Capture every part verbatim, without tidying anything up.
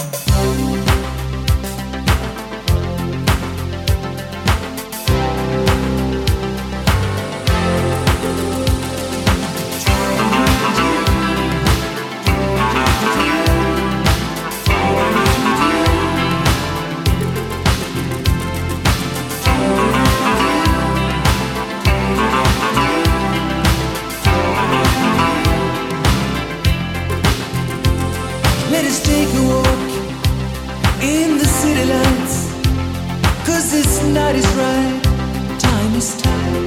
Let us take a walk in the city lights, 'cause this night is right, time is tight.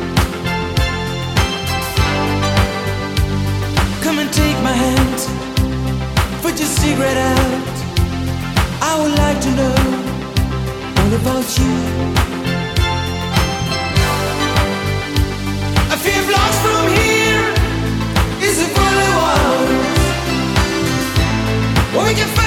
Come and take my hand, put your cigarette out. I would like to know all about you. A few blocks from here is a fully wild. We can